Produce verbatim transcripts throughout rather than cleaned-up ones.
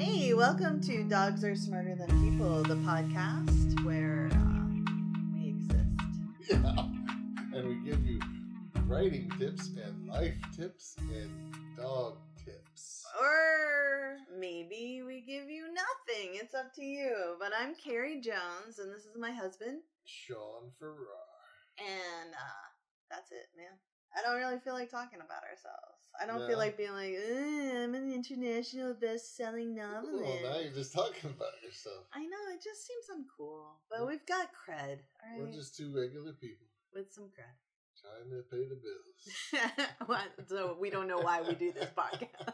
Hey, welcome to Dogs Are Smarter Than People, the podcast where uh, we exist. Yeah, and we give you writing tips and life tips and dog tips. Or maybe we give you nothing. It's up to you. But I'm Carrie Jones, and this is my husband, Sean Farrar. And uh, that's it, man. I don't really feel like talking about ourselves. I don't No. feel like being like, I'm an international best-selling novelist. Well, now you're just talking about yourself. I know, it just seems uncool. But we've got cred, all right? We're just two regular people. With some cred. Trying to pay the bills. What? So we don't know why we do this podcast.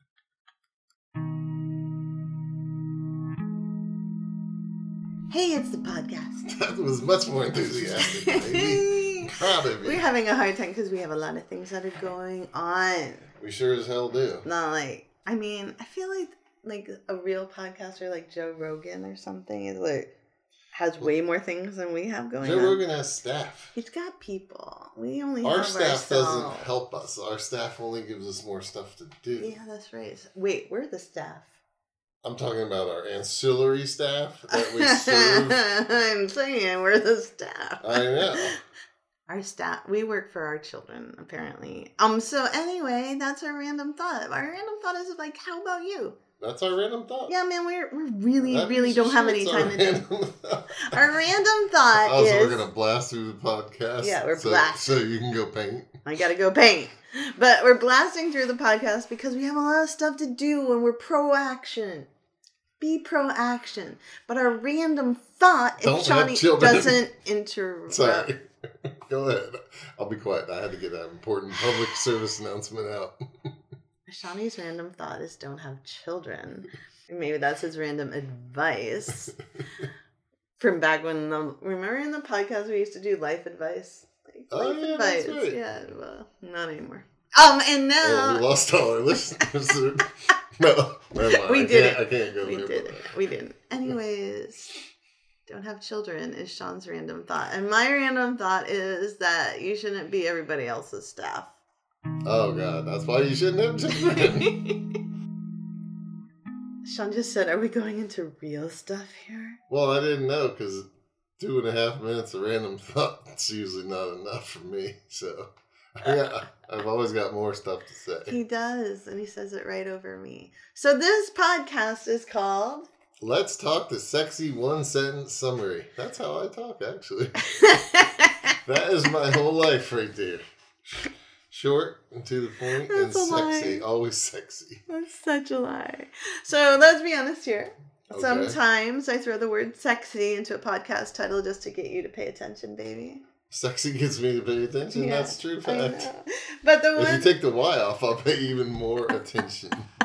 Hey, it's the podcast. That was much more enthusiastic, baby. Proud of you. We're having a hard time because we have a lot of things that are going on. We sure as hell do. No, like, I mean, I feel like like a real podcaster like Joe Rogan or something is like has way more things than we have going Joe on. Joe Rogan has staff. He's got people. We only Our have staff ourselves. doesn't help us. Our staff only gives us more stuff to do. Yeah, that's right. Wait, we're the staff. I'm talking about our ancillary staff that we serve. I'm saying we're the staff. I know. Our staff, we work for our children, apparently. Um. So anyway, that's our random thought. Our random thought is like, how about you? That's our random thought. Yeah, man, we're we really, That really don't have any shit's time our to do. random thought. Our random thought Also, is. we're gonna blast through the podcast. Yeah, we're so, blasting. So you can go paint. I gotta go paint. But we're blasting through the podcast because we have a lot of stuff to do and we're pro action. Be pro action. But our random thought, Don't if have Shawnee children. doesn't interrupt. Sorry. Go ahead. I'll be quiet. I had to get an important public service announcement out. Shawnee's random thought is don't have children. Maybe that's his random advice. From back when, the, remember in the podcast we used to do life advice? Like, Oh, life yeah, advice. that's right. Yeah, well, not anymore. Um, and now... Oh, we lost all our listeners. No, never mind. We I did can't, it. I can't go We there. did it. We didn't. Anyways, don't have children is Sean's random thought. And my random thought is that you shouldn't be everybody else's staff. Oh, God. That's why you shouldn't have children. Sean just said, are we going into real stuff here? Well, I didn't know because two and a half minutes of random thought is usually not enough for me. So I got, I've always got more stuff to say. He does, and he says it right over me. So this podcast is called... Let's talk the sexy one sentence summary. That's how I talk, actually. That is my whole life right there. Short and to the point That's and a sexy. lie. Always sexy. That's such a lie. So let's be honest here. Okay. Sometimes I throw the word sexy into a podcast title just to get you to pay attention, baby. Sexy gets me to pay attention. Yeah, That's true I fact. know. But the If one... you take the Y off, I'll pay even more attention.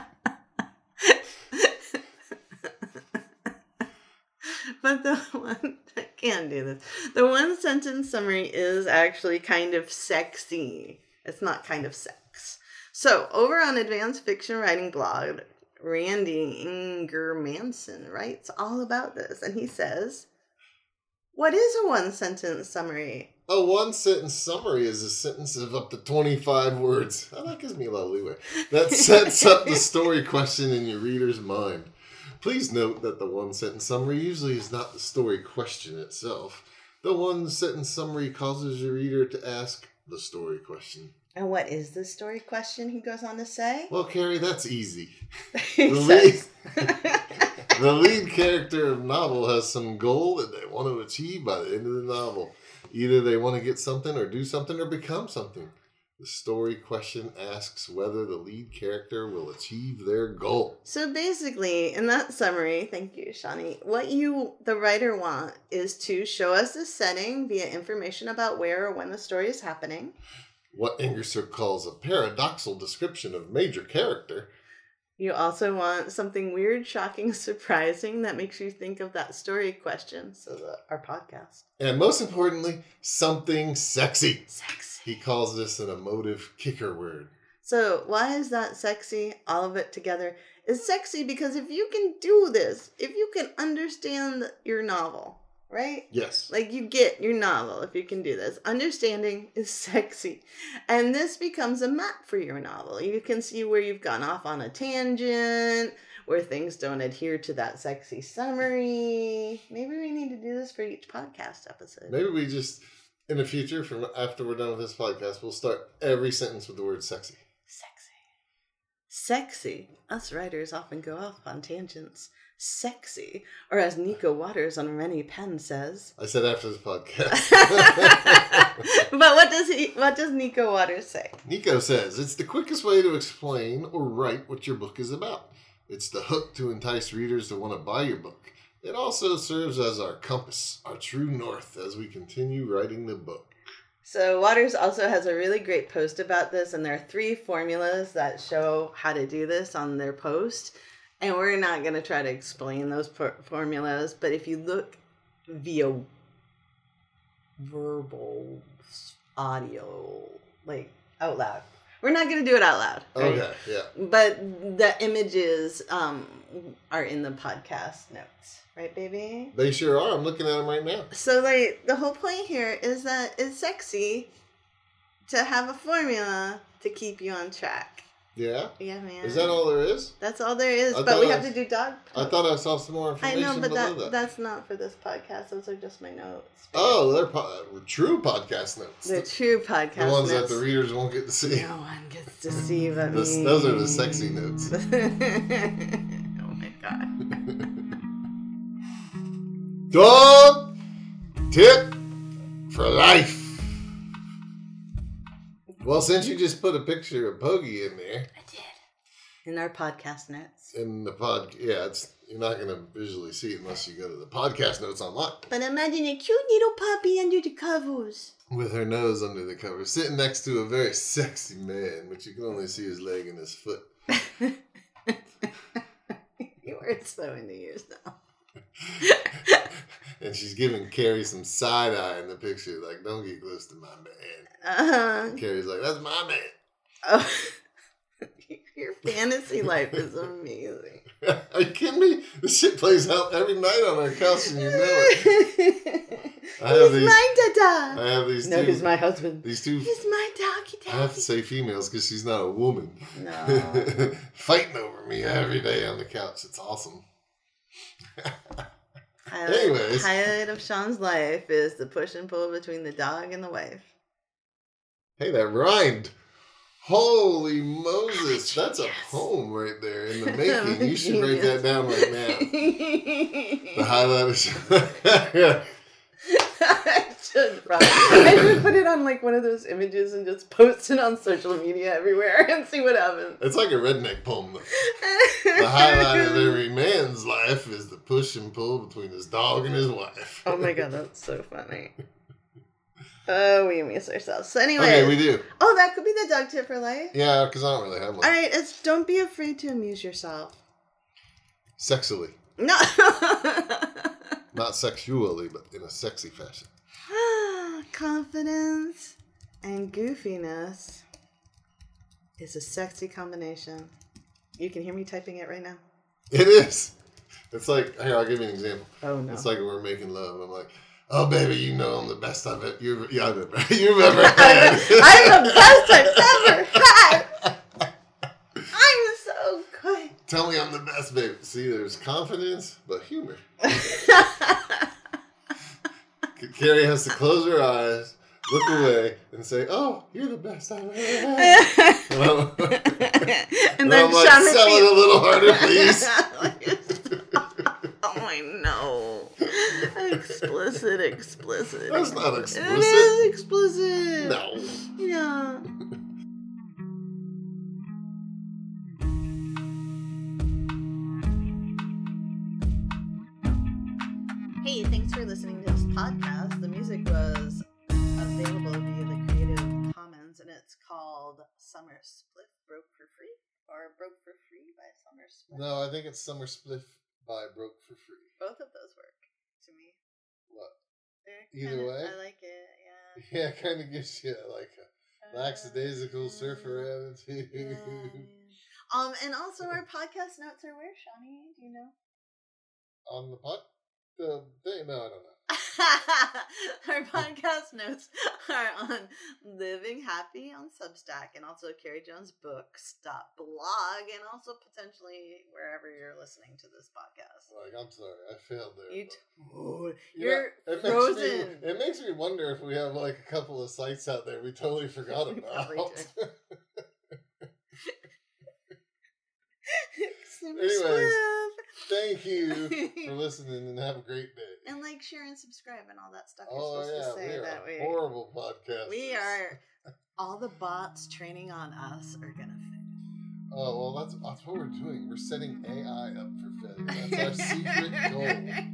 But the one, I can't do this. The one sentence summary is actually kind of sexy. It's not kind of sex. So over on Advanced Fiction Writing blog, Randy Ingermanson writes all about this. And he says, what is a one sentence summary? A one sentence summary is a sentence of up to twenty-five words. Oh, that gives me a lot of leeway. That sets up the story question in your reader's mind. Please note that the one-sentence summary usually is not the story question itself. The one-sentence summary causes your reader to ask the story question. And what is the story question, he goes on to say? Well, Carrie, that's easy. He The lead, says- the lead character of the novel has some goal that they want to achieve by the end of the novel. Either they want to get something or do something or become something. The story question asks whether the lead character will achieve their goal. So basically, in that summary, thank you, Shawnee, what you, the writer, want is to show us the setting via information about where or when the story is happening. What Ingersoll calls a paradoxical description of major character. You also want something weird, shocking, surprising that makes you think of that story question. So the, our podcast. And most importantly, something sexy. Sexy. He calls this an emotive kicker word. So why is that sexy? All of it together is sexy because if you can do this, if you can understand your novel, right? Yes. Like you get your novel if you can do this. Understanding is sexy. And this becomes a map for your novel. You can see where you've gone off on a tangent, where things don't adhere to that sexy summary. Maybe we need to do this for each podcast episode. Maybe we just, in the future, from after we're done with this podcast, we'll start every sentence with the word sexy. Sexy. Sexy. Us writers often go off on tangents. Sexy. Or as Nico Waters on Rennie Penn says. I said after this podcast. But what does he? What does Nico Waters say? Nico says, it's the quickest way to explain or write what your book is about. It's the hook to entice readers to want to buy your book. It also serves as our compass, our true north, as we continue writing the book. So Waters also has a really great post about this, and there are three formulas that show how to do this on their post. And we're not going to try to explain those por- formulas, but if you look via verbal, audio, like out loud. We're not going to do it out loud. Right? Okay, yeah. But the images um, are in the podcast notes. Right, baby? They sure are. I'm looking at them right now. So, like, the whole point here is that it's sexy to have a formula to keep you on track. Yeah? Yeah, man. Is that all there is? That's all there is. I But we I, have to do dog I thought I saw some more information I know, but below that, that. that's not for this podcast. Those are just my notes. Oh, they're po- true podcast notes. They're true podcast The ones notes. that the readers won't get to see. No one gets to see but Those, me. those are the sexy notes. Oh my god. Dog tip for life. Well, since you just put a picture of Poggy in there. I did. In our podcast notes. In the pod, yeah, it's you're not going to visually see it unless you go to the podcast notes online. But imagine a cute little puppy under the covers. With her nose under the cover, sitting next to a very sexy man, but you can only see his leg and his foot. You are so into yours now. And she's giving Carrie some side eye in the picture, like, don't get close to my man. Uh-huh. And Carrie's like, that's my man. Oh. Your fantasy life is amazing. Are you kidding me? This shit plays out every night on our couch, and you know it. I have He's these, my dada. I have these No, two. he's my husband. These two. He's my doggy daddy. I have to say females because she's not a woman. No. Fighting over me every day on the couch. It's awesome. Highlight, Anyways. highlight of Sean's life is the push and pull between the dog and the wife. Hey, that rhymed. Holy Moses. That's a Yes. poem right there in the making. You should write that down right now. The highlight of I should probably. I should put it on like one of those images and just post it on social media everywhere and see what happens. It's like a redneck poem, though. The highlight of every man's life is the push and pull between his dog and his wife. Oh my god, that's so funny. Oh, we miss ourselves. So anyway. Okay, we do. Oh, that could be the dog tip for life. Yeah, because I don't really have one. All right, it's don't be afraid to amuse yourself. Sexily. No. Not sexually, but in a sexy fashion. Confidence and goofiness is a sexy combination. You can hear me typing it right now. It is. It's like, here, I'll give you an example. Oh, no. It's like we're making love, and I'm like, oh, baby, you know I'm the best I've ever, you've, yeah, I've ever, you've ever had. I'm the best I've ever had. I'm so good. Tell me I'm the best, baby. See, there's confidence, but humor. Carrie has to close her eyes, look away, and say, oh, you're the best I've ever had. and, I'm, and and then I'm like, Sean sell it a little harder, please. Oh, I know. Explicit, explicit. That's not explicit. It is explicit. No. Yeah. Hey, thanks for listening to this podcast. The music was available via the Creative Commons, and it's called Summer Spliff Broke for Free, or Broke for Free by Summer Spliff. No, I think it's Summer Spliff by Broke for Free. Both of those work to me. What? They're Either kinda, way? I like it, yeah. Yeah, it kind of gives you like a lackadaisical surfer attitude. Yeah, yeah. Um, and also our podcast notes are where, Shawnee? Do you know? On the pod? The thing? No, I don't know. Our podcast notes are on Living Happy on Substack and also Carrie Jones Books dot blog and also potentially wherever you're listening to this podcast. Like, I'm sorry, I failed there. You t- oh, You you're know, it frozen. Makes me, it makes me wonder if we have like a couple of sites out there we totally forgot We about. Anyways, thank you for listening and have a great day. And like, share, and subscribe and all that stuff you're Oh supposed yeah, to say we are that we horrible podcast. We are all the bots training on us are gonna fail. Oh well, that's that's what we're doing. We're setting A I up for failure. That's our secret goal.